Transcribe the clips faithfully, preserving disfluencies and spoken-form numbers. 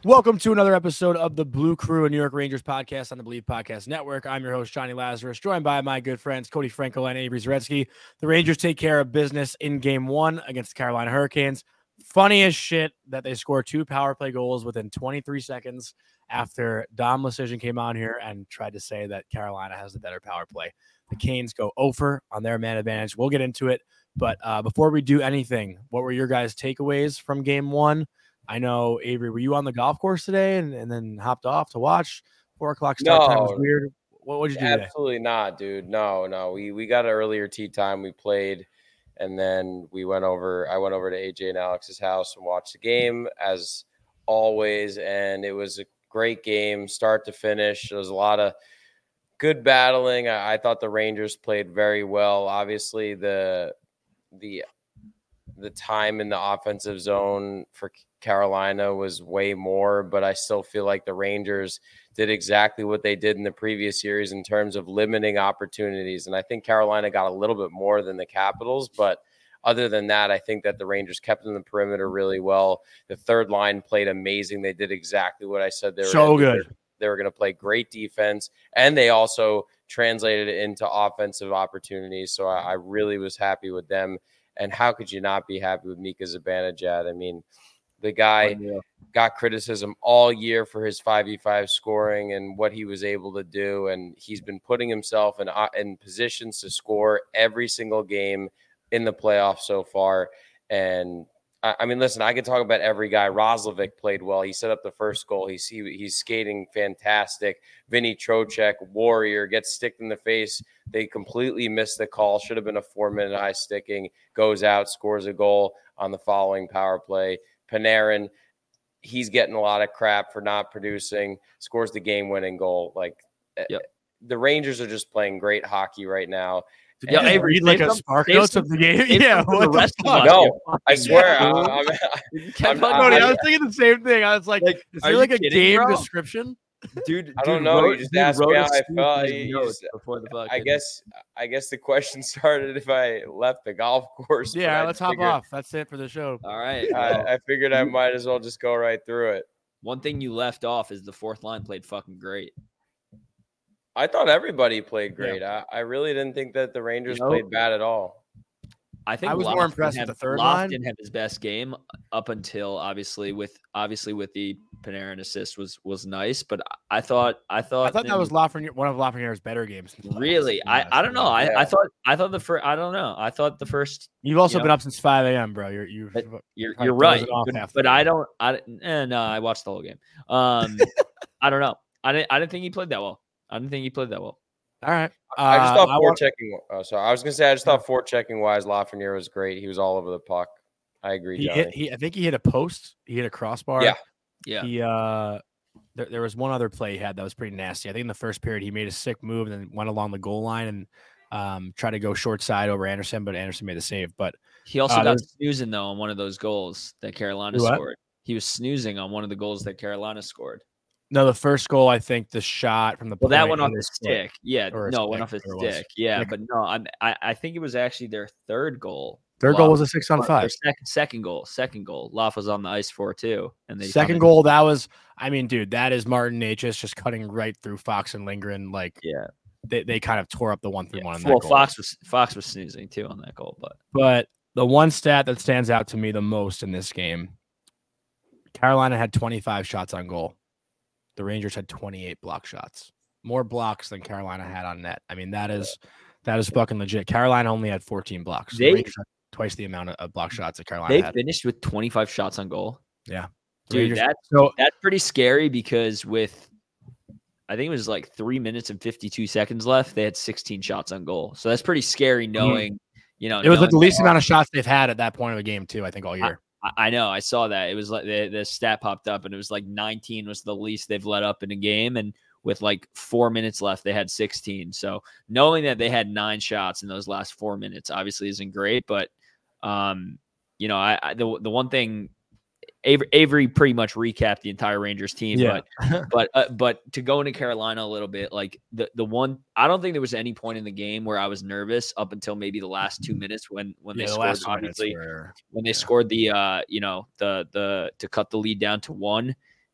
Welcome to another episode of the Blue Crew, a New York Rangers podcast on the Believe Podcast Network. I'm your host, Johnny Lazarus, joined by my good friends, Cody Franco and Avery Zaretsky. The Rangers take care of business in game one against the Carolina Hurricanes. Funny as shit that they score two power play goals within twenty-three seconds after Dom Lucian came on here and tried to say that Carolina has the better power play. The Canes go over on their man advantage. We'll get into it. But uh, before we do anything, what were your guys' takeaways from game one? I know, Avery, were you on the golf course today and, and then hopped off to watch? Four o'clock start no, time was weird. What would you do Absolutely today? not, dude. No, no. We we got an earlier tee time. We played, and then we went over. I went over to A J and Alex's house and watched the game as always, and it was a great game, start to finish. There was a lot of good battling. I, I thought the Rangers played very well. Obviously, the the the time in the offensive zone for Carolina was way more, but I still feel like the Rangers did exactly what they did in the previous series in terms of limiting opportunities. And I think Carolina got a little bit more than the Capitals, but other than that, I think that the Rangers kept in the perimeter really well. The third line played amazing. They did exactly what I said they were so gonna good. do. They were going to play great defense, and they also translated it into offensive opportunities. So I, I really was happy with them. And how could you not be happy with Mika Zibanejad? I mean, the guy oh, yeah. got criticism all year for his five v five scoring and what he was able to do. And he's been putting himself in, uh, in positions to score every single game in the playoffs so far. And I, I mean, listen, I could talk about every guy. Roslovic played well. He set up the first goal. He's, he, he's skating fantastic. Vinny Trocheck, warrior, gets sticked in the face. They completely missed the call. Should have been a four-minute eye sticking. Goes out, scores a goal on the following power play. Panarin, he's getting a lot of crap for not producing, scores the game-winning goal. Like, yep. The Rangers are just playing great hockey right now. Yeah, I read like a spark notes of the game. Yeah, what the fuck? No, I swear. I'm, I'm, I'm, I'm, I was thinking the same thing. I was like, like is there like a kidding, game bro? description? Dude, I don't dude know. Wrote, you just dude asked me how I felt. Just, before the I guess. I guess the question started if I left the golf course. Yeah, let's hop figured, off. That's it for the show. All right. I, I figured I might as well just go right through it. One thing you left off is the fourth line played fucking great. I thought everybody played great. Yeah. I, I really didn't think that the Rangers you know, played bad at all. I think I was Loft more impressed have, with the third Loft line. Didn't have his best game up until obviously with obviously with the Panarin assist was was nice, but I thought I thought I thought that was Lafreniere, one of Lafreniere's better games. Really, I, I don't know. I, yeah. I thought I thought the first I don't know. I thought the first. You've also you been know, up since five a.m., bro. You're you're you're, you're right, but, but I don't. I eh, no, I watched the whole game. Um, I don't know. I didn't. I didn't think he played that well. I didn't think he played that well. All right. Uh, I just thought I four want... checking. Oh, sorry, I was gonna say I just thought four checking wise, Lafreniere was great. He was all over the puck. I agree. He Johnny. hit. He I think he hit a post. He hit a crossbar. Yeah. Yeah. He uh, there, there was one other play he had that was pretty nasty. I think in the first period he made a sick move and then went along the goal line and um tried to go short side over Anderson, but Anderson made the save. But he also uh, got snoozing though on one of those goals that Carolina what? scored. He was snoozing on one of the goals that Carolina scored. No, the first goal, I think the shot from the well, that went off the stick. Yeah, no, stick, went off his stick. Yeah, yeah, but no, I'm, I I think it was actually their third goal. Third Loft, goal was a six on five. Second, second goal, second goal. Loft was on the ice for too, and they second goal. That was, I mean, dude, that is Martin Necas just cutting right through Fox and Lindgren. Like, yeah, they, they kind of tore up the one through yeah. one. Well, goal. Fox was Fox was snoozing too on that goal, but but the one stat that stands out to me the most in this game, Carolina had twenty-five shots on goal. The Rangers had twenty-eight block shots, more blocks than Carolina had on net. I mean, that is that is fucking legit. Carolina only had fourteen blocks. They, the Rangers had twice the amount of block shots that Carolina they had. They finished with twenty-five shots on goal. Yeah, dude, Rangers, that's so, that's pretty scary because with I think it was like three minutes and fifty-two seconds left, they had sixteen shots on goal. So that's pretty scary knowing, mm-hmm. you know, it was like the least amount of shots they've had at that point of the game too. I think all year. I, I know. I saw that. It was like the, the stat popped up and it was like nineteen was the least they've let up in a game. And with like four minutes left, they had sixteen. So knowing that they had nine shots in those last four minutes obviously isn't great. But, um, you know, I, I the, the one thing Avery, Avery pretty much recapped the entire Rangers team, yeah. but but uh, but to go into Carolina a little bit, like the the one, I don't think there was any point in the game where I was nervous up until maybe the last two minutes when when yeah, they the scored. last Obviously, were, when they yeah. scored the uh you know the the to cut the lead down to one,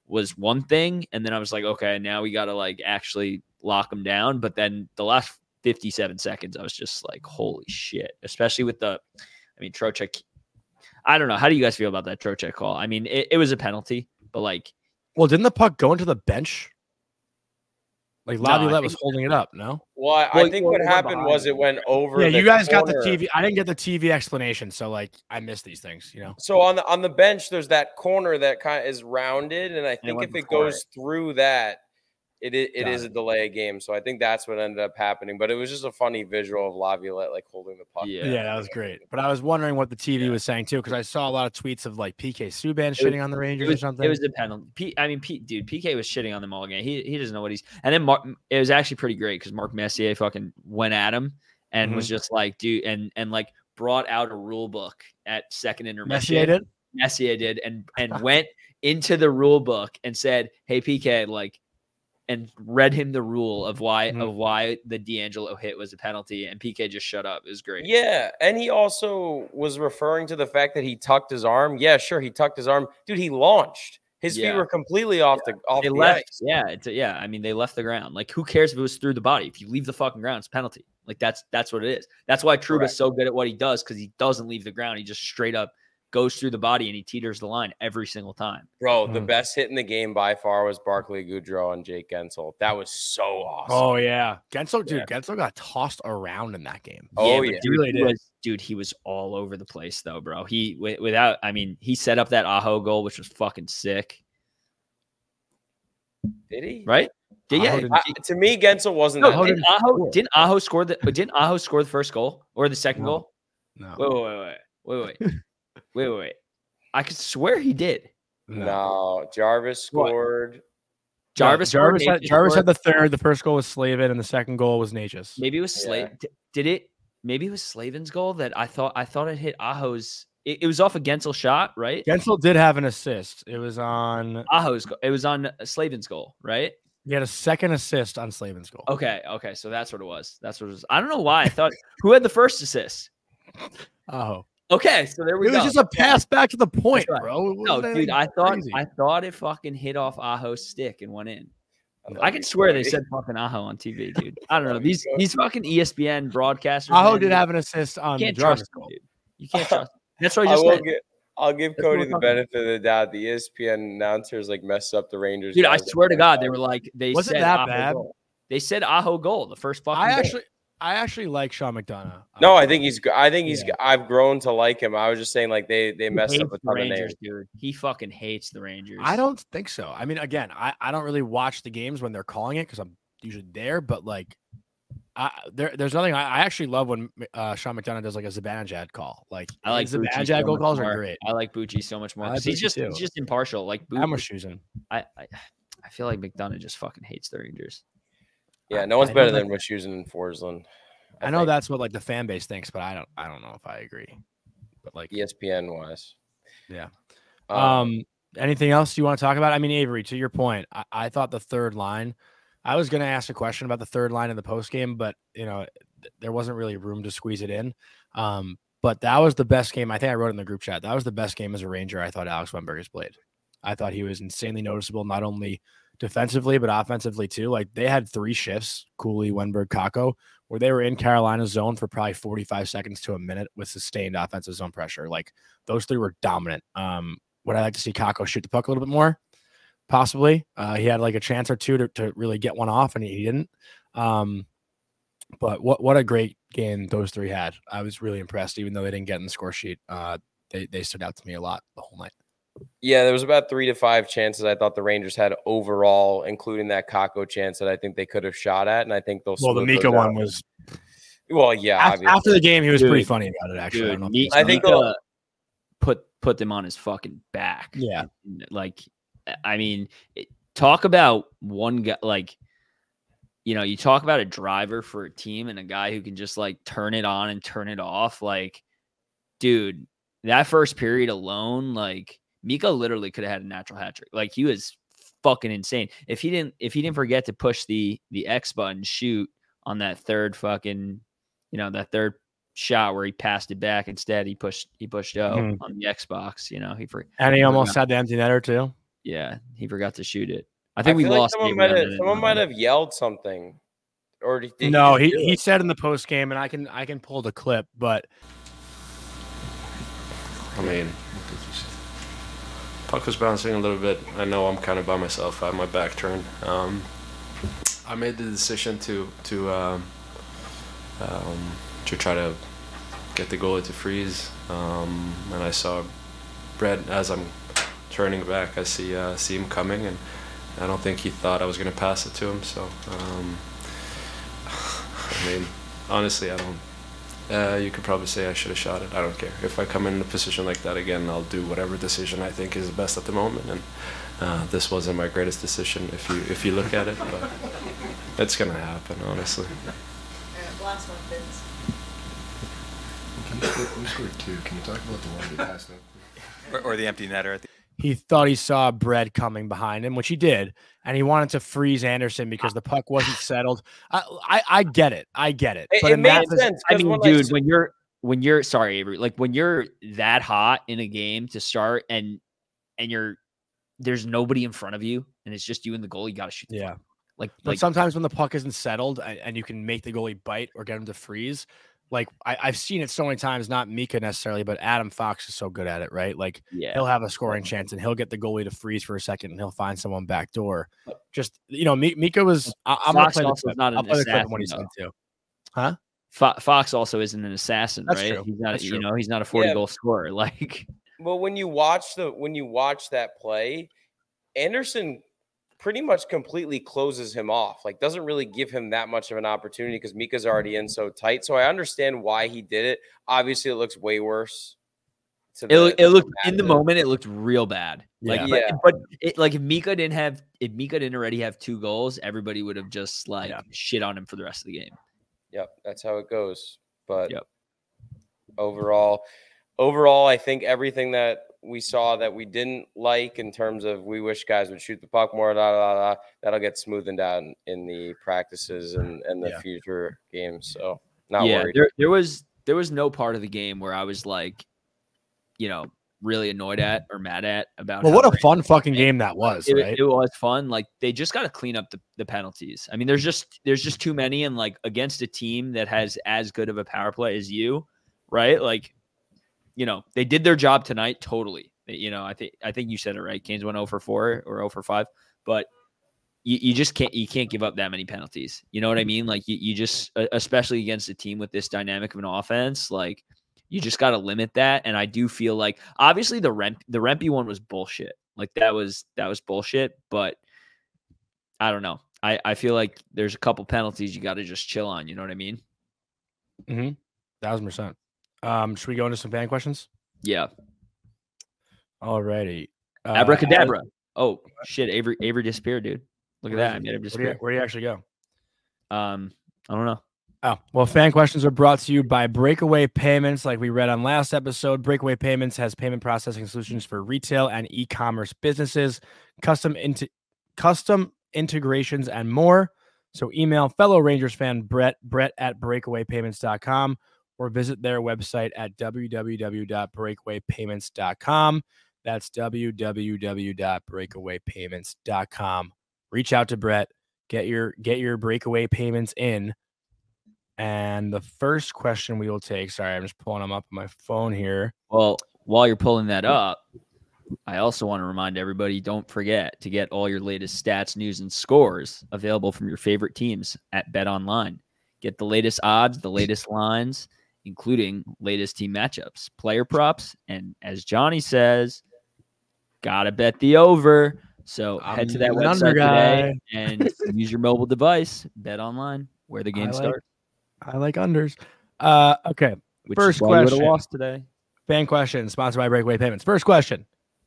was one thing, and then I was like, okay, now we got to like actually lock him down. But then the last fifty-seven seconds, I was just like, holy shit! Especially with the, I mean, Trocheck. I don't know. How do you guys feel about that Trocheck call? I mean, it, it was a penalty, but like, well, didn't the puck go into the bench? Like Laviolette no, was holding it up, no? Well, I, Well, I think well, what it went happened was behind it went over. Yeah, the you guys corner. got the T V. I didn't get the T V explanation, so like I missed these things, you know. So on the on the bench, there's that corner that kind of is rounded, and I think went if it before goes through that, it it, it Got is it. a delay of game. So I think that's what ended up happening. But it was just a funny visual of Laviolette like holding the puck. Yeah. Yeah, that was great. But I was wondering what the T V Yeah. was saying too, because I saw a lot of tweets of like P K Subban was- shitting on the It Rangers was, or something. it was the penalty. P, I mean, P, dude, P K was shitting on them all game. He he doesn't know what he's. And then Mark, it was actually pretty great because Mark Messier fucking went at him and Mhm. was just like, dude, and and like brought out a rule book at second intermission. Messier did. Messier did, and and went into the rule book and said, "Hey P K, like," and read him the rule of why Mhm. of why the D'Angelo hit was a penalty, and P K just shut up. It was great. Yeah, and he also was referring to the fact that he tucked his arm. Yeah, sure, he tucked his arm. Dude, he launched. His feet Yeah. were completely off the off They the left, ice. yeah, it's a, yeah. I mean, they left the ground. Like, who cares if it was through the body? If you leave the fucking ground, it's a penalty. Like, that's that's what it is. That's why Trouba's Correct. so good at what he does because he doesn't leave the ground. He just straight up goes through the body and he teeters the line every single time. Bro, the Mhm. best hit in the game by far was Barclay Goodrow and Jake Gensel. That was so awesome. Oh yeah, Gensel, dude, Yeah. Gensel got tossed around in that game. Oh, but yeah. dude, Really he did. was, dude, he was all over the place though, bro. He wi- without, I mean, he set up that Aho goal, which was fucking sick, Did he? right? Did, Aho yeah, didn't- I- to me, Gensel wasn't no, that. Aho didn't didn't Aho score. didn't Aho score the didn't Aho score the first goal or the second No. goal? No, Wait, wait, wait, wait, wait, wait, wait, wait, wait. I could swear he did. No, Jarvis What? scored. Jarvis, No, Jarvis, scored, had, Natchez Jarvis scored. had the third. The first goal was Slavin, and the second goal was Natchez. Maybe it was Yeah. Slave. d- Did it? Maybe it was Slavin's goal that I thought I thought it hit Aho's. It, it was off a Gensel shot, right? Gensel did have an assist. It was on. Aho's. Go- It was on Slavin's goal, right? He had a second assist on Slavin's goal. Okay, okay. So that's what it was. That's what it was. I don't know why I thought who had the first assist. Oh, Okay, so there we it go. was just a pass back to the point, right. bro. It No, wasn't dude, anything I thought crazy. I thought it fucking hit off Aho's stick and went in. thought I he can swear they scored. said fucking Aho on T V, dude. I don't know. thought he These scored. these fucking E S P N broadcasters. Aho man, did you have an assist on can't Jarvis trust them, goal. dude. You can't trust them. That's what I I just will said. get. I'll give That's what Cody we're the talking about. benefit of the doubt. The E S P N announcers like messed up the Rangers. Dude, I guys. swear to God, they were like they Was it said that Aho bad? goal. They said Aho goal, the first fucking I goal. actually, I actually like Sean McDonough. No, Um, I think he's. g- I think he's. Yeah. I've grown to like him. I was just saying, like they they He messed hates up a the ton of Rangers, names. dude. He fucking hates the Rangers. I don't think so. I mean, again, I, I don't really watch the games when they're calling it because I'm usually there. But like, I there there's nothing. I, I actually love when uh, Sean McDonough does like a Zibanejad call. Like I like his Bucci Zibanejad so goal much calls more. are great. I like Bucci so much more. I 'cause like He's Bucci just too. he's just impartial. Like I'm Bucci, a choosing. I, I I feel like McDonough just fucking hates the Rangers. Yeah, I- no one's I know better that- than Wischusen and Forsland. I know think, that's what like the fan base thinks, but I don't. I don't know if I agree. But like, E S P N wise. Yeah. Um, Um, anything else you want to talk about? I mean, Avery, to your point, I, I thought the third line. I was going to ask a question about the third line in the post game, but you know, th- there wasn't really room to squeeze it in. Um, but that was the best game. I think I wrote it in the group chat. That was the best game as a Ranger I thought Alex Wenberg has played. I thought he was insanely noticeable, not only defensively but offensively too. Like they had three shifts, Cooley, Wenberg, Kako, where they were in Carolina's zone for probably forty-five seconds to a minute with sustained offensive zone pressure. Like those three were dominant. Um, would I like to see Kako shoot the puck a little bit more? Possibly. Uh, he had like a chance or two to, to really get one off, and he, he didn't. Um, but what what a great game those three had. I was really impressed, even though they didn't get in the score sheet. Uh, they they stood out to me a lot the whole night. Yeah, there was about three to five chances I thought the Rangers had overall, including that Kako chance that I think they could have shot at, and I think they'll. Well, the smooth Mika those one out. was Well, yeah. after, obviously. after the game. He was Dude, pretty funny about it. Actually, I Dude, don't know if Mi- you I saw think that. Mika put put them on his fucking back. Yeah. Like, I mean, it, talk about one guy. Like, you know, you talk about a driver for a team and a guy who can just like turn it on and turn it off. Like, dude, that first period alone, like Mika literally could have had a natural hat trick. Like he was fucking insane. If he didn't, if he didn't forget to push the the X button, shoot on that third fucking, you know, that third shot where he passed it back. Instead, he pushed he pushed O Mhm. on the Xbox. You know, he for And he almost had the empty netter too. Yeah, he forgot to shoot it. I think I we feel like lost. someone eight might round have and someone then- might have yelled something, or did he no, just he, do he it? said in the post game, and I can I can pull the clip, but I mean, puck was bouncing a little bit. I know I'm kind of by myself. I had my back turned. Um, I made the decision to to um, um, to try to get the goalie to freeze, um, and I saw Brett as I'm turning back. I see uh, see him coming, and I don't think he thought I was going to pass it to him. So, um, I mean, honestly, I don't. Uh, you could probably say I should have shot it. I don't care. If I come in a position like that again, I'll do whatever decision I think is best at the moment. And uh, this wasn't my greatest decision, if you if you look at it, but it's gonna happen, honestly. Alright, last one, Vince. Can you score, we scored two. Can you talk about the one they passed up? Or, or the empty netter at the he thought he saw Brett coming behind him, which he did, and he wanted to freeze Anderson because the puck wasn't settled. I I, I get it, I get it. It, But it in made that pos- sense. I 'cause mean, when dude, s- when you're when you're sorry, Avery, like when you're that hot in a game to start and and you're there's nobody in front of you and it's just you and the goal, you got to shoot. The yeah. puck. Like But like sometimes when the puck isn't settled and, and you can make the goalie bite or get him to freeze, like I, I've seen it so many times, not Mika necessarily, but Adam Fox is so good at it, right? Like yeah. he'll have a scoring chance and he'll get the goalie to freeze for a second and he'll find someone back door. Just, you know, Mi- Mika was, I, I'm going to Fox play the also clip. is not I'll an play the clip when he assassin, said too. Fo- Fox also isn't an assassin, That's right? true. He's not. That's You true. know, he's not a forty Yeah. goal scorer. Like But when you watch the when you watch that play, Anderson pretty much completely closes him off. Like doesn't really give him that much of an opportunity because Mika's already in so tight. So I understand why he did it. Obviously, it looks way worse. To it, the- look- it looked in the to- moment, it looked real bad. Like, Yeah. but, Yeah. but it, like if Mika didn't have, if Mika didn't already have two goals, everybody would have just like Yeah. shit on him for the rest of the game. Yep, that's how it goes. But Yep. overall, overall, I think everything that we saw that we didn't like in terms of we wish guys would shoot the puck more, da, da, da, da, that'll get smoothened out in, in the practices and, and the Yeah. future games. So not yeah, worried. there there was there was no part of the game where I was like, you know, really annoyed at or mad at about. Well, how what a Rangers fun fucking played. game that was, It, right? it was fun. Like they just got to clean up the, the penalties. I mean, there's just there's just too many, and like against a team that has as good of a power play as you, right? Like, you know, they did their job tonight totally. You know, I think I think you said it right. Canes went zero for four or zero for five, but you, you just can't you can't give up that many penalties. You know what I mean? Like you, you just uh, especially against a team with this dynamic of an offense, like you just got to limit that. And I do feel like obviously the Remp the Rempe one was bullshit. Like that was that was bullshit. But I don't know. I I feel like there's a couple penalties you got to just chill on. You know what I mean? Mm-hmm. Thousand percent. Um, should we go into some fan questions? Yeah. Alrighty. Uh, Abracadabra. Oh shit! Avery Avery disappeared, dude. Look at Where that. I is made he? him Where do, you, disappear. where do you actually go? Um, I don't know. Oh, well, fan questions are brought to you by Breakaway Payments. Like we read on last episode, Breakaway Payments has payment processing solutions for retail and e-commerce businesses, custom into custom integrations, and more. So email fellow Rangers fan Brett, Brett at breakaway payments dot com or visit their website at w w w dot breakaway payments dot com. That's w w w dot breakaway payments dot com. Reach out to Brett, get your get your breakaway payments in. And the first question we will take, sorry, I'm just pulling them up on my phone here. Well, while you're pulling that up, I also want to remind everybody, don't forget to get all your latest stats, news, and scores available from your favorite teams at BetOnline. Get the latest odds, the latest lines, including latest team matchups, player props, and as Johnny says, gotta bet the over. So I'm head to that an website under today guy. and use your mobile device, BetOnline, where the game I like- starts. I like unders. Uh, okay. Which First is why you would have question. lost today. Fan question sponsored by Breakaway Payments. First question.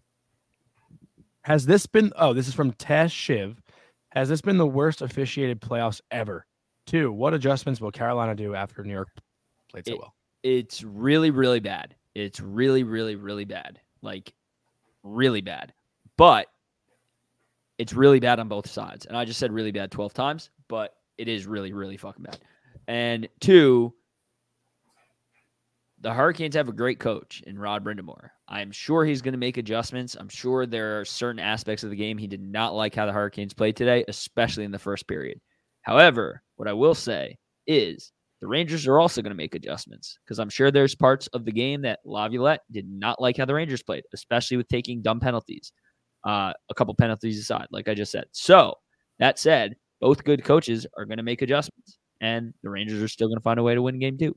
Has this been, oh, this is from Taz Shiv. Has this been the worst officiated playoffs ever? Two, what adjustments will Carolina do after New York played so It- well? It's really, really bad. It's really, really, really bad. Like, really bad. But it's really bad on both sides. And I just said really bad twelve times, but it is really, really fucking bad. And two, the Hurricanes have a great coach in Rod Brindamore. I'm sure he's going to make adjustments. I'm sure there are certain aspects of the game he did not like how the Hurricanes played today, especially in the first period. However, what I will say is the Rangers are also going to make adjustments because I'm sure there's parts of the game that Laviolette did not like how the Rangers played, especially with taking dumb penalties, uh, a couple penalties aside, like I just said. So that said, both good coaches are going to make adjustments, and the Rangers are still going to find a way to win game two.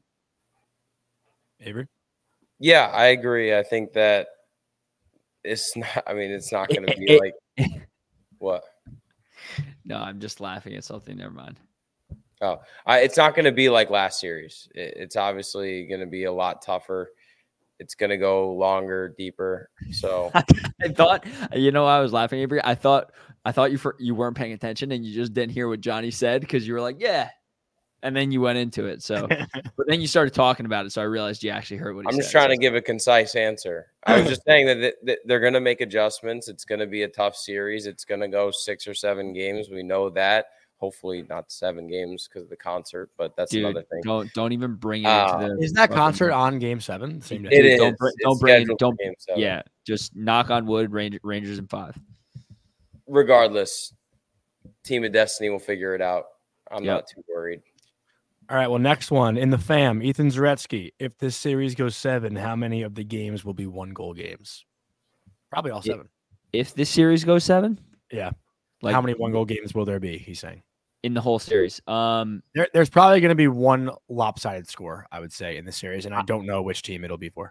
Avery? Yeah, I agree. I think that it's not, I mean, it's not going to be It- like, what? No, I'm just laughing at something. Never mind. Oh, I, it's not going to be like last series. It, it's obviously going to be a lot tougher. It's going to go longer, deeper. So I thought, you know, I was laughing, Avery. I thought, I thought you for, you weren't paying attention and you just didn't hear what Johnny said because you were like, yeah, and then you went into it. So, but then you started talking about it, so I realized you actually heard what he I'm said. just trying so. to give a concise answer. I was just saying that, th- that they're going to make adjustments. It's going to be a tough series. It's going to go six or seven games. We know that. Hopefully not seven games because of the concert, but that's Dude, another thing. don't don't even bring it Uh, into the. Is that fucking- concert on game seven? Same day. It Dude, is. don't br- It's don't bring it- scheduled for don't- game seven. Yeah, just knock on wood. Ranger, Rangers in five. Regardless, Team of Destiny will figure it out. I'm Yep. not too worried. All right. Well, next one in the fam, Ethan Zaretsky. If this series goes seven, how many of the games will be one goal games? Probably all It- seven. If this series goes seven, Yeah. like how many one goal games will there be? He's saying in the whole series, um, there, there's probably going to be one lopsided score, I would say, in the series, and I don't know which team it'll be for.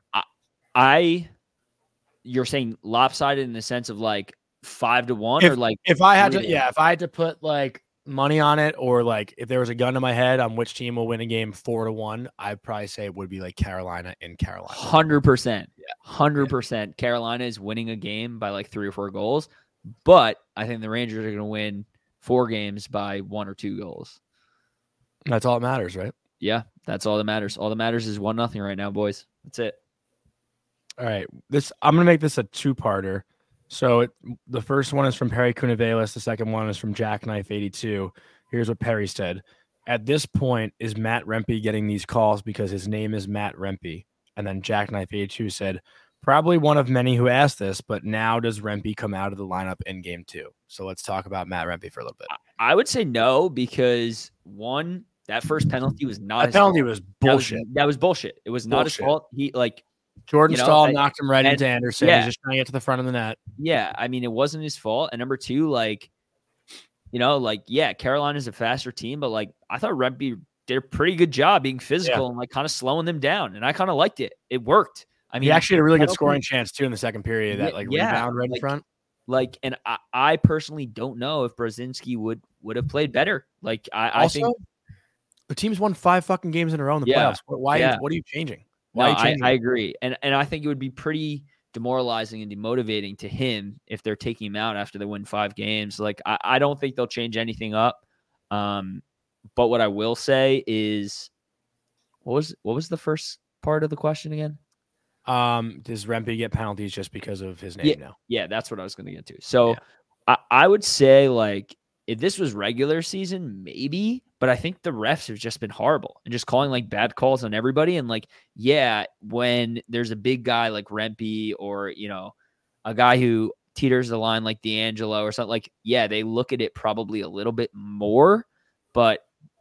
I, you're saying lopsided in the sense of like five to one, If- or like If I had three to, to yeah, if I had to put like money on it, or like if there was a gun to my head on which team will win a game four to one, I'd probably say it would be like Carolina and Carolina. Hundred percent, hundred percent. Carolina is winning a game by like three or four goals, but I think the Rangers are going to win four games by one or two goals. That's all that matters, right? Yeah, that's all that matters. All that matters is one nothing right now, boys. That's it. All right, this I'm gonna make this a two-parter. So it, the first one is from Perry Cunavelis. The second one is from Jackknife eighty-two. Here's what Perry said: at this point, is Matt Rempe getting these calls because his name is Matt Rempe? And then Jackknife eighty-two said, probably one of many who asked this, but now does Rempe come out of the lineup in game two? So let's talk about Matt Rempe for a little bit. I would say no because one, that first penalty was not That his penalty fault. was That was- bullshit. That was, bullshit. It was not his Bullshit. fault. He like Jordan you know, Stahl I- knocked him right and- into Anderson. yeah. He's just trying to get to the front of the net. Yeah, I mean, it wasn't his fault. And number two, like, you know, like, yeah, Carolina's a faster team, but like, I thought Rempe did a pretty good job being physical and like kind of slowing them down. And I kind of liked it. It worked. I mean, He actually had a really good penalty- scoring chance too in the second period. That Yeah, like yeah, rebound right in like, front. like, and I, I personally don't know if Brzezinski would would have played better. Like, I, I Also, think the team's won five fucking games in a row in the Yeah, playoffs. Why? Why yeah. What are you changing? Why no, are you I, changing? I it? agree, and and I think it would be pretty demoralizing and demotivating to him if they're taking him out after they win five games. Like, I, I don't think they'll change anything up. Um, but what I will say is, what was what was the first part of the question again? Um, does Rempe get penalties just because of his name Yeah. now? Yeah, that's what I was going to get to. So Yeah. I, I would say, like, if this was regular season, maybe, but I think the refs have just been horrible and just calling like bad calls on everybody. And like, yeah, when there's a big guy like Rempe or, you know, a guy who teeters the line like D'Angelo or something, like, yeah, they look at it probably a little bit more, but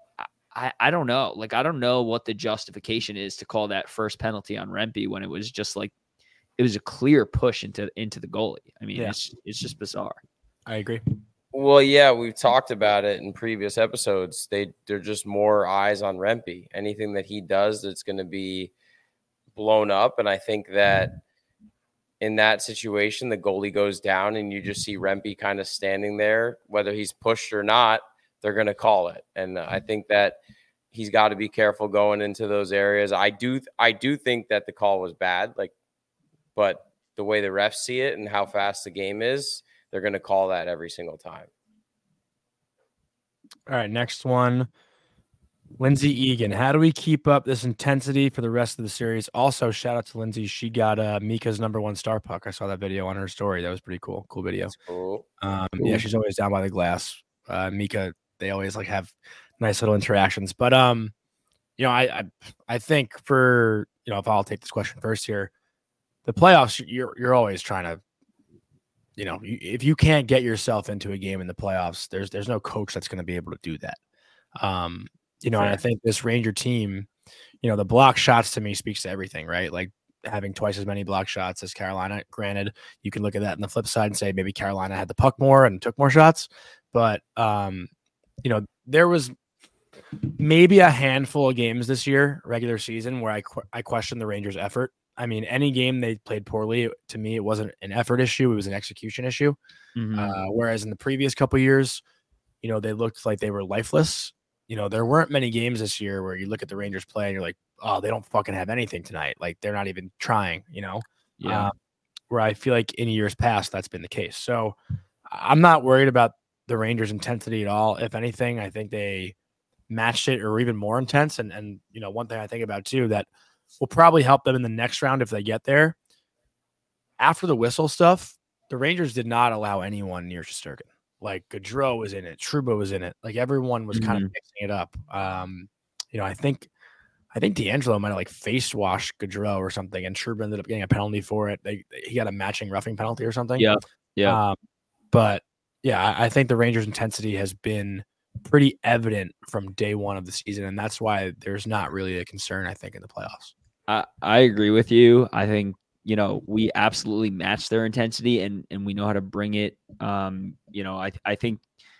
I, I don't know. Like, I don't know what the justification is to call that first penalty on Rempe when it was just like, it was a clear push into into the goalie. I mean, Yeah. it's it's just bizarre. I agree. Well, yeah, we've talked about it in previous episodes. They they're just more eyes on Rempe. Anything that he does that's going to be blown up, and I think that in that situation, the goalie goes down, and you just see Rempe kind of standing there, whether he's pushed or not. They're going to call it, and I think that he's got to be careful going into those areas. I do I do think that the call was bad, like, but the way the refs see it and how fast the game is, they're going to call that every single time. All right, next one. Lindsay Egan. How do we keep up this intensity for the rest of the series? Also, shout out to Lindsay. She got uh, Mika's number one star puck. I saw that video on her story. That was pretty cool. Cool video. Cool. Um, yeah, she's always down by the glass. Uh, Mika, they always like have nice little interactions. But um, you know, I, I I think for you know, if I'll take this question first here, the playoffs, you're you're always trying to, you know, if you can't get yourself into a game in the playoffs, there's there's no coach that's going to be able to do that. Um, you know, and I think this Ranger team, you know, the block shots to me speaks to everything, right? Like having twice as many block shots as Carolina. Granted, you can look at that on the flip side and say maybe Carolina had the puck more and took more shots, but um, you know, there was maybe a handful of games this year, regular season, where I qu- I questioned the Rangers' effort. I mean, any game they played poorly, to me, it wasn't an effort issue; it was an execution issue. Mhm. Uh, whereas in the previous couple of years, you know, they looked like they were lifeless. You know, there weren't many games this year where you look at the Rangers play and you're like, oh, they don't fucking have anything tonight. Like they're not even trying. You know, Yeah. Um, where I feel like in years past that's been the case. So I'm not worried about the Rangers' intensity at all. If anything, I think they matched it or even more intense. And and you know, one thing I think about too that will probably help them in the next round if they get there. After the whistle stuff, the Rangers did not allow anyone near Shesterkin. Like Gaudreau was in it, Trouba was in it. Like everyone was kind of Mhm. mixing it up. Um, you know, I think I think D'Angelo might have like face washed Gaudreau or something, and Trouba ended up getting a penalty for it. They he got a matching roughing penalty or something. Yeah. Yeah. Um, but yeah, I, I think the Rangers' intensity has been pretty evident from day one of the season, and that's why there's not really a concern, I think, in the playoffs. I, I agree with you. I think, you know, we absolutely match their intensity and, and we know how to bring it. Um, you know, I, I think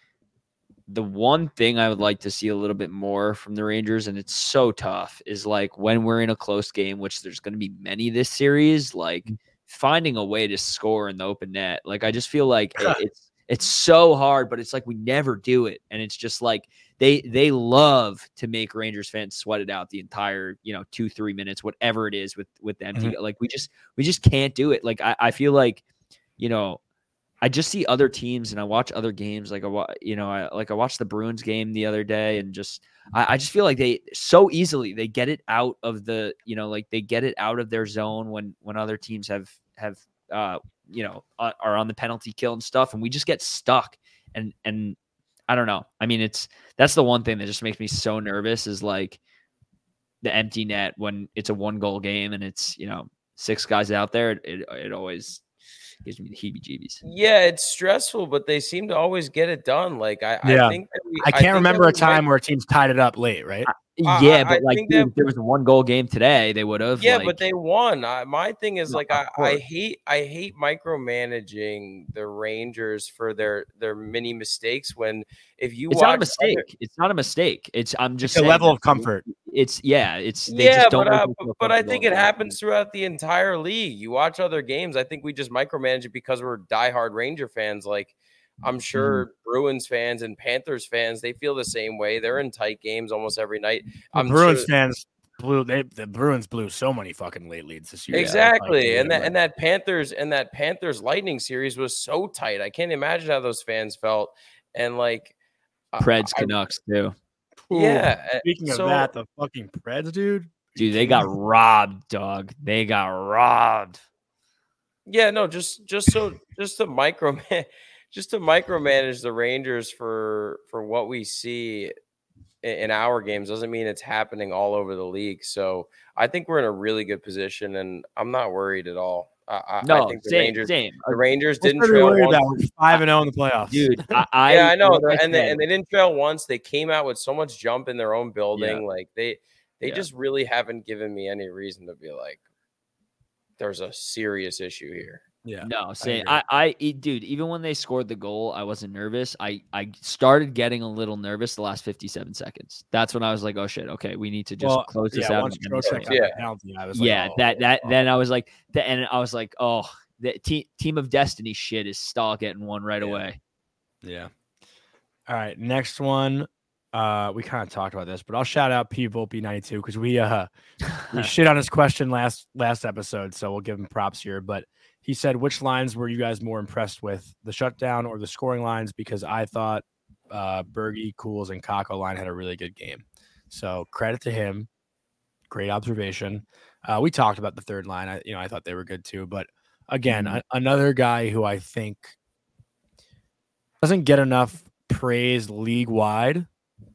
the one thing I would like to see a little bit more from the Rangers, and it's so tough, is like when we're in a close game, which there's going to be many this series, like finding a way to score in the open net. Like, I just feel like it, it's, it's so hard, but it's like we never do it. And it's just like they they love to make Rangers fans sweat it out the entire, you know, two, three minutes, whatever it is with with the empty. Mhm. Like we just we just can't do it. Like I, I feel like, you know, I just see other teams and I watch other games. Like I wa- you know, I like I watched the Bruins game the other day and just I, I just feel like they so easily they get it out of the, you know, like they get it out of their zone when when other teams have have uh you know, uh, are on the penalty kill and stuff. And we just get stuck. And, and I don't know. I mean, it's, that's the one thing that just makes me so nervous is like the empty net when it's a one goal game and it's, you know, six guys out there. It, it, it always gives me the heebie jeebies. Yeah, it's stressful, but they seem to always get it done. Like I, Yeah. I think that we, I can't think that remember we a time might- where teams tied it up late, right? I- Yeah, I but like think dude, that- if there was a one goal game today, they would have. Yeah, like, but they won. I, my thing is No, like of I, I course. hate I hate micromanaging the Rangers for their their mini mistakes. When if you it's watch not a other- mistake. It's not a mistake. It's I'm just It's a saying level that of comfort. It's yeah. It's they yeah, just don't. but make uh, me but, feel but I comfortable think in it that. happens throughout the entire league. You watch other games. I think we just micromanage it because we're diehard Ranger fans. Like I'm sure Bruins fans and Panthers fans, they feel the same way. They're in tight games almost every night. The I'm Bruins sure- fans blew they the Bruins blew so many fucking late leads this year. Exactly, Like, and that and that Panthers and that Panthers Lightning series was so tight. I can't imagine how those fans felt. And like, I- Preds I- Canucks too. Ooh, yeah. uh, Speaking of so- that, the fucking Preds, dude. Dude, they got robbed, dog. They got robbed. Yeah, no, just just so just to micro just to micromanage the Rangers for for what we see i- in our games doesn't mean it's happening all over the league. So I think we're in a really good position, and I'm not worried at all. I, I, No, I think the same, Rangers same. the Rangers What's didn't there to trail worry once. about? We're five and zero in the playoffs, Dude, I, I yeah, I know, like they're- I and they, said, and they didn't trail once. They came out with so much jump in their own building. Like they they Yeah. just really haven't given me any reason to be like, there's a serious issue here. Yeah, no, same. agree. I, I, e- dude, even when they scored the goal, I wasn't nervous. I, I started getting a little nervous the last fifty-seven seconds. That's when I was like, oh shit, okay, we need to just Well, close this yeah, out. once and end this Trocheck game. got Yeah. that penalty, I was like, yeah, oh, that that oh. then I was like, the, and I was like, oh, the team team of destiny shit is Stahl getting one right Yeah. away. Yeah. All right, next one. Uh, we kind of talked about this, but I'll shout out P Volpe ninety-two because we uh we shit on his question last last episode, so we'll give him props here. But he said, which lines were you guys more impressed with, the shutdown or the scoring lines? Because I thought uh, Berge, Cools, and Kako line had a really good game. So credit to him. Great observation. Uh, we talked about the third line. I, you know, I thought they were good too. But again, Mhm. a- another guy who I think doesn't get enough praise league wide,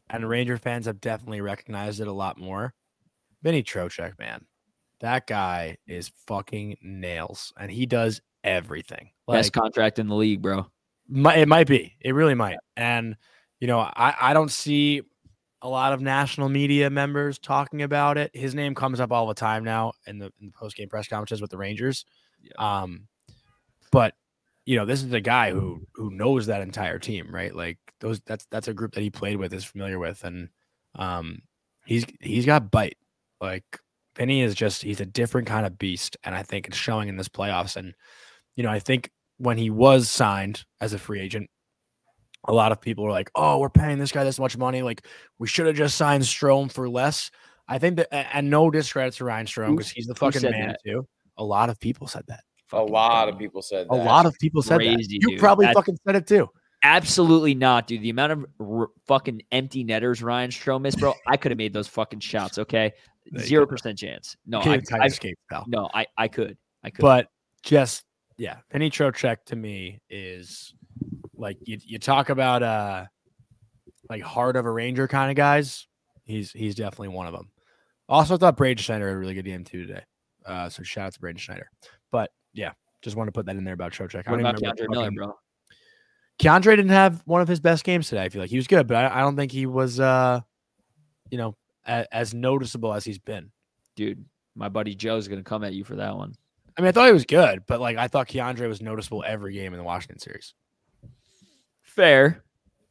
and Ranger fans have definitely recognized it a lot more. Vinny Trocheck, man, that guy is fucking nails, and he does everything. Best Like, contract in the league, bro. might, it might be. It really might. And, you know, I, I don't see a lot of national media members talking about it. His name comes up all the time now in the, in the post-game press conferences with the Rangers. Yeah. Um, but, you know, this is a guy who who knows that entire team, right? Like those that's that's a group that he played with, is familiar with, and um he's he's got bite. Like Vinny is just he's a different kind of beast, and I think it's showing in this playoffs. And you know, I think when he was signed as a free agent, a lot of people were like, "Oh, we're paying this guy this much money. Like we should have just signed Strome for less." I think that, and no discredit to Ryan Strome because he's the who fucking said man that? too. A lot of people said that. A Fucking lot dumb. of people said A that. lot of people said that. Crazy, You dude. probably That's- fucking said it too. Absolutely not, dude. The amount of r- fucking empty netters Ryan Strome is, bro. I could have made those fucking shots. Okay, No, you zero couldn't. percent chance. No, Can't I, even tie I, your skate, pal. no, I, I could, I could. But just yeah, Vinny Trocheck to me is like you. You talk about uh like heart of a Ranger kind of guys. He's he's definitely one of them. Also, I thought Braden Schneider had a really good game too today. Uh, so shout out to Braden Schneider. But yeah, just want to put that in there about Trocheck. I what don't about even remember Keandre Miller, fucking- bro? Keandre didn't have one of his best games today. I feel like he was good, but I, I don't think he was uh you know a, as noticeable as he's been. Dude, my buddy Joe's gonna come at you for that one. I mean, I thought he was good, but like I thought Keandre was noticeable every game in the Washington series. Fair.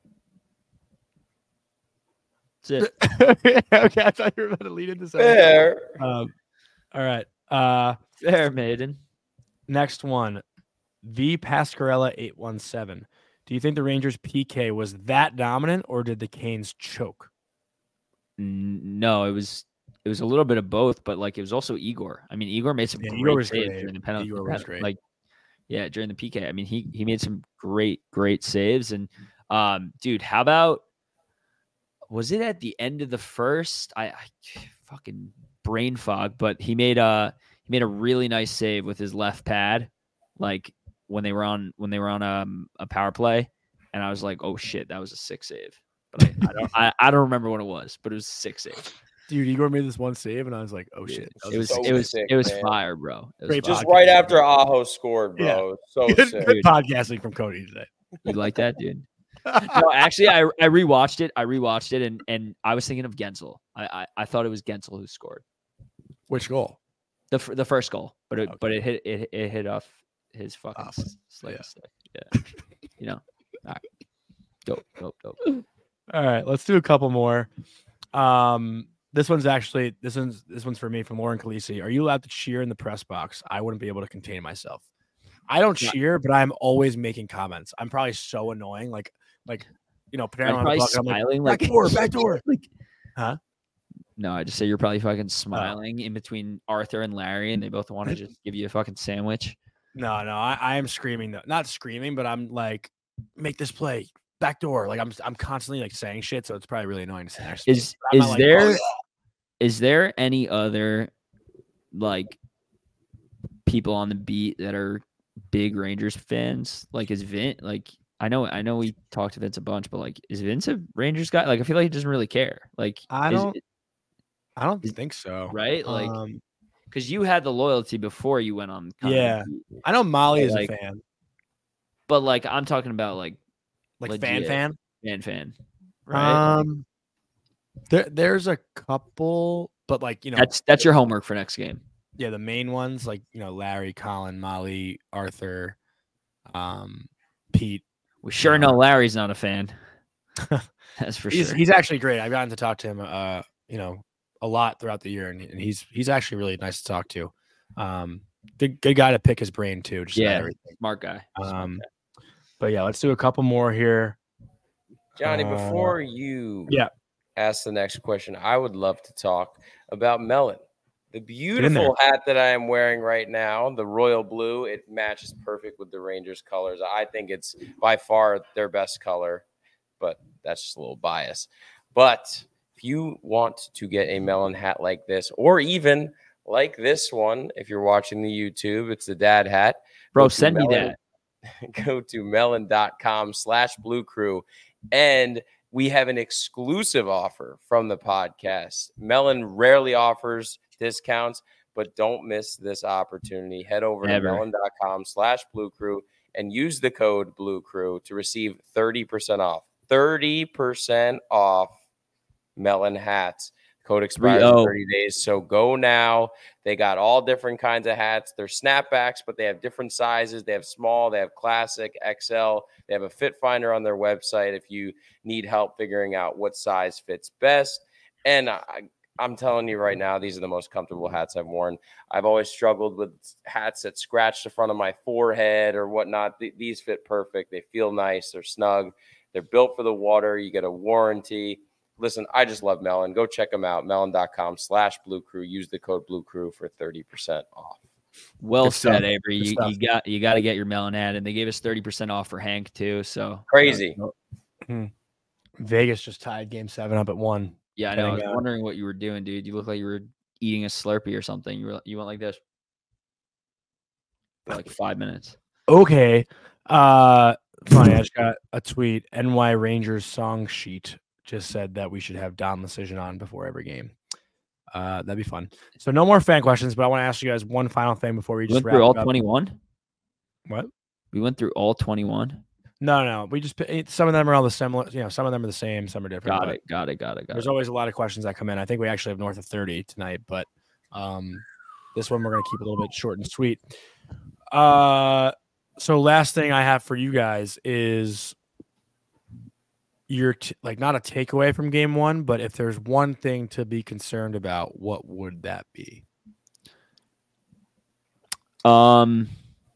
That's it. Okay, I thought you were about to lead into something. Fair. Um, all right. Uh, Fair, maiden. next one, V Pascarella eight one seven. Do you think the Rangers P K was that dominant, or did the Canes choke? N- No, it was it was a little bit of both, but like it was also Igor. I mean, Igor made some Yeah, great Igor was saves great. during the penalty. Igor was great. Like, yeah, during the P K. I mean, he he made some great great saves. And um, dude, how about was it at the end of the first? I, I fucking brain fog, but he made a he made a really nice save with his left pad, like when they were on when they were on um, a power play, and I was like, oh shit, that was a sick save. But I, I don't I, I don't remember what it was, but it was a sick save. Dude, Igor made this one save, and I was like, "Oh Dude, shit!" that it was a so it was sick, it was man. fire, bro. It was Great fire. Just podcast. right after Aho scored, bro. Yeah. It was So good, sick. good podcasting from Cody today. You like that, dude? No, actually, I I rewatched it. I rewatched it, and and I was thinking of Gensel. I I, I thought it was Gensel who scored Which goal? the f- the first goal, but it Okay. but it hit it, it hit off his fucking Off. s- slate Yeah. stick. Yeah, you know. All right, dope, dope, dope. All right, let's do a couple more. Um, this one's actually this one's this one's for me from Lauren Khaleesi. Are you allowed to cheer in the press box? I wouldn't be able to contain myself. I don't Yeah. cheer, but I'm always making comments. I'm probably so annoying. Like, like you know, I'm Panarin on the probably puck, I'm like, smiling back like door, back door. like, Huh? No, I just say you're probably Oh. fucking smiling in between Arthur and Larry, and they both want to just give you a fucking sandwich. No, no, I, I am screaming though. Not screaming, but I'm like, make this play, back door. Like I'm I'm constantly like saying shit, so it's probably really annoying to say. next to me. Is I'm is not like, there "Oh, is yeah." there any other like people on the beat that are big Rangers fans? Like is Vince like I know I know we talked to Vince a bunch, but like is Vince a Rangers guy? Like I feel like he doesn't really care. Like I is don't it- I don't is- think so. right? Like Um, because you had the loyalty before you went on. kind of Yeah. the beat. I know Molly But, is like, a fan, But like I'm talking about like like fan legit. fan. fan fan, right? Like, Um, there there's a couple, but like you know, that's that's your homework for next game. yeah, the main ones like you know Larry, Colin, Molly, Arthur, um, Pete. We sure Yeah. know Larry's not a fan. That's for He's sure. he's actually great. I've gotten to talk to him, uh, you know, a lot throughout the year, and, and he's he's actually really nice to talk to. Um, good good guy to pick his brain too. Just about Yeah. everything. Smart guy. Smart Um, guy. but yeah, let's do a couple more here. Johnny, Uh, before you yeah. ask the next question, I would love to talk about Melon. The in there. beautiful hat that I am wearing right now, the royal blue, it matches perfect with the Rangers colors. I think it's by far their best color, but that's just a little bias. But if you want to get a Melon hat like this, or even like this one, if you're watching the YouTube, it's the dad hat. Bro, Go to send me Melon- that. Go to melon.com slash blue crew and we have an exclusive offer from the podcast. Melon rarely offers discounts, but don't miss this opportunity. Head over Never. to melon.com slash Blue Crew and use the code Blue Crew to receive thirty percent off. thirty percent off Melon hats. Code expires in thirty days. So go now. They got all different kinds of hats. They're snapbacks, but they have different sizes. They have small, they have classic, X L. They have a fit finder on their website if you need help figuring out what size fits best. And I, I'm telling you right now, these are the most comfortable hats I've worn. I've always struggled with hats that scratch the front of my forehead or whatnot. Th- these fit perfect. They feel nice. They're snug. They're built for the water. You get a warranty. Listen, I just love Melon. Go check them out. Melon.com slash Blue Crew. Use the code Blue Crew for thirty percent off. Well Good said, stuff. Avery. Good You, stuff. you got you got to get your Melon ad, and they gave us thirty percent off for Hank too. So Crazy. Vegas just tied game seven up at one. yeah, I know. I was Getting, uh, wondering what you were doing, dude. You look like you were eating a Slurpee or something. You were you went like this for like five minutes. Okay. Uh, funny. I just got a tweet. N Y Rangers song sheet just said that we should have Dom Decision on before every game. Uh, that'd be fun. So no more fan questions, but I want to ask you guys one final thing before we We just went wrap through all it up. twenty-one. What? We went through all twenty-one. No, no, we just some of them are all the similar. You know, some of them are the same, some are different. Got but it. Got it. Got it. Got There's it. always a lot of questions that come in. I think we actually have north of thirty tonight, but um, this one we're gonna keep a little bit short and sweet. Uh, so last thing I have for you guys is your t- like not a takeaway from game one, but if there's one thing to be concerned about, what would that be? Um.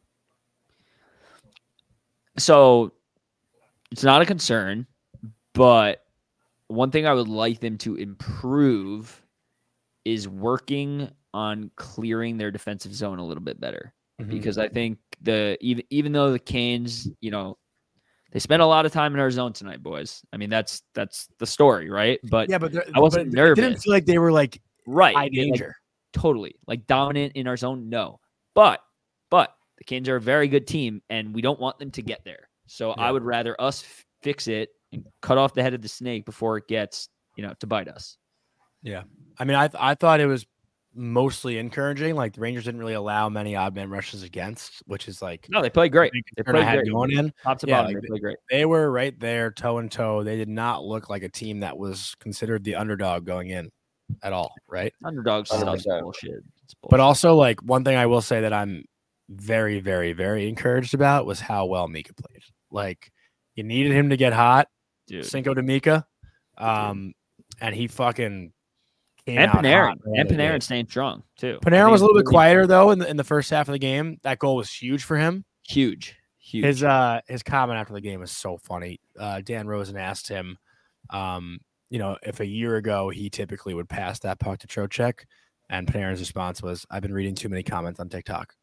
So it's not a concern, but one thing I would like them to improve is working on clearing their defensive zone a little bit better. Mhm. Because I think the even even though the Canes, you know, they spent a lot of time in our zone tonight, boys. I mean, that's that's the story, right? But Yeah, but I wasn't but it didn't nervous. feel like they were like right, high like, danger. totally like dominant in our zone. No, but but the Canes are a very good team, and we don't want them to get there. So Yeah. I would rather us f- fix it and cut off the head of the snake before it gets, you know, to bite us. Yeah. I mean, I th- I thought it was mostly encouraging. Like the Rangers didn't really allow many odd man rushes against, which is like No, they played great. big They concern I played had great. going in. Top to Yeah, bottom, like they played great. They were right there, toe and toe. They did not look like a team that was considered the underdog going in at all, right? Underdog one hundred stuff's percent. bullshit. It's bullshit. But also, like one thing I will say that I'm very, very, very encouraged about was how well Mika played. Like you needed him to get hot, dude. Cinco de Mika, um, and he fucking came And out Panarin. hot, man. And Panarin staying strong too. I Panarin think was a little bit really quieter though in the in the first half of the game. That goal was huge for him. Huge. Huge. His uh his comment after the game was so funny. Uh, Dan Rosen asked him, um, you know, if a year ago he typically would pass that puck to Trocheck, and Panarin's response was, "I've been reading too many comments on TikTok."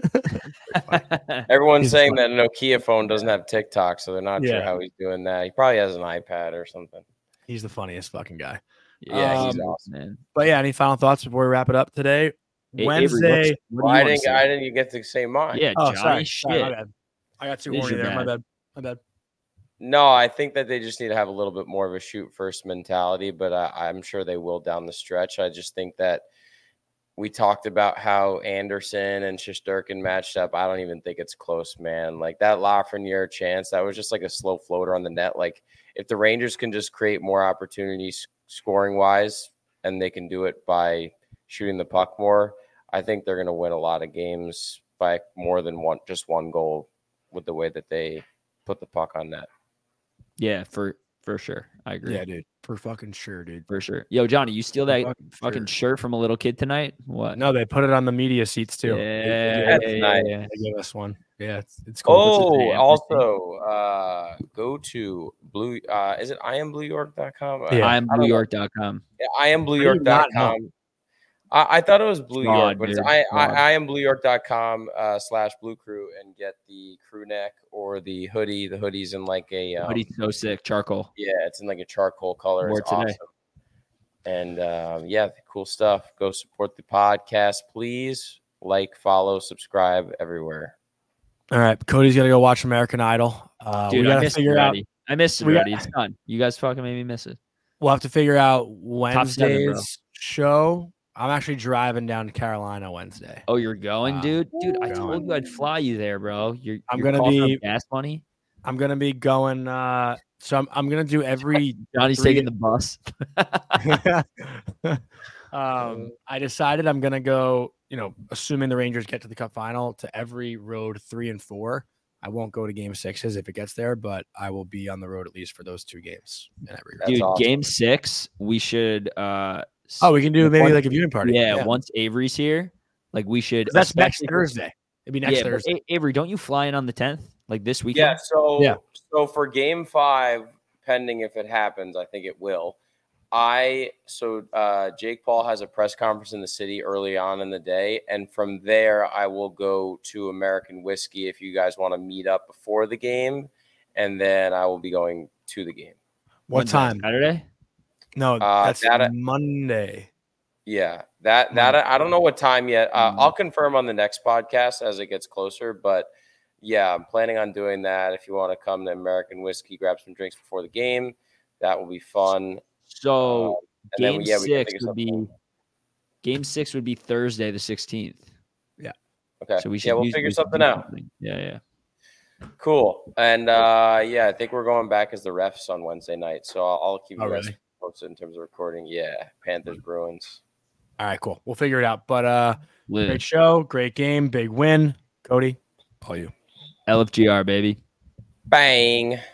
Everyone's He's saying funny. that Nokia phone doesn't have TikTok, so they're not sure Yeah. how he's doing that. He probably has an iPad or something. He's the funniest fucking guy. Yeah, he's Um, awesome. man. But yeah, any final thoughts before we wrap it up today? Hey, Avery, Wednesday. what's- what do Why you wanna didn't say? I didn't you get to say mine? Yeah, Oh, Johnny. sorry, Shit. sorry, my bad. I got too It is horny your there. My bad. bad. My bad. No, I think that they just need to have a little bit more of a shoot first mentality, but I, I'm sure they will down the stretch. I just think that we talked about how Anderson and Shesterkin matched up. I don't even think it's close, man. Like that Lafreniere chance, that was just like a slow floater on the net. Like if the Rangers can just create more opportunities scoring wise, and they can do it by shooting the puck more, I think they're going to win a lot of games by more than one, just one goal with the way that they put the puck on net. Yeah, for for sure. I agree. Yeah, dude. For fucking sure, dude. For sure. Yo, Johnny, you steal that fucking fucking sure. shirt from a little kid tonight? What? No, they put it on the media seats too. They- they Yeah, gave- That's yeah, nice. yeah. They gave us one. Yeah, it's, it's cool. Oh, Damn. also, uh, go to Blue. Uh, is it I am blue york dot com? Yeah. I am I don't blue know. york dot com. Yeah, I am blue How do york you dot not know? com. I, I thought it was Blue Fraud, York, but it's dude. I, Fraud. I, I am blue york dot com uh, slash Blue Crew and get the crew neck or the hoodie. The hoodie's in like a um, Hoodie's so sick. Charcoal. yeah, it's in like a charcoal color. Wore It's it today. awesome. And um, yeah, cool stuff. Go support the podcast, please. Like, follow, subscribe everywhere. All right, Cody's gonna go watch American Idol. Uh, Dude, we I gotta missed figure it out. already. I missed it we got- already. It's done. You guys fucking made me miss it. We'll have to figure out seven, bro. Wednesday's show. I'm actually driving down to Carolina Wednesday. Oh, you're going, Uh, dude? Dude, I going. told you I'd fly you there, bro. You're, I'm you're gonna calling for be- gas money. I'm gonna be going. Uh, so I'm I'm gonna do every. Johnny's three- taking the bus. um, I decided I'm gonna go. You know, assuming the Rangers get to the Cup final, to every road three and four. I won't go to game sixes if it gets there, but I will be on the road at least for those two games in every road. That's Dude, awesome. game six, we should. uh s- Oh, we can do maybe once- like a viewing party. Yeah, once Avery's here, like we should. that's next especially for- Thursday. It'd be next yeah, but Thursday. A- Avery, don't you fly in on the tenth? Like this weekend? Yeah. So Yeah. so for game five, pending if it happens, I think it will. I so uh, Jake Paul has a press conference in the city early on in the day, and from there I will go to American Whiskey if you guys want to meet up before the game, and then I will be going to the game. What When's that, time? Saturday? No, Uh, that's that- Monday. Yeah, that that I don't know what time yet. Uh, Mm. I'll confirm on the next podcast as it gets closer. But yeah, I'm planning on doing that. If you want to come to American Whiskey, grab some drinks before the game, that will be fun. So Uh, and then, game yeah, we can six think of would be something. game six would be Thursday the sixteenth. Okay, So we should yeah, we'll use- figure we should something do out. something. Yeah, yeah. Cool. And uh, yeah, I think we're going back as the refs on Wednesday night, so I'll, I'll keep you Oh, guys really? posted in terms of recording. Yeah, Panthers Bruins. All right, cool. We'll figure it out. But uh, Lit. great show, great game, big win. Cody, all you. L F G R, baby. Bang.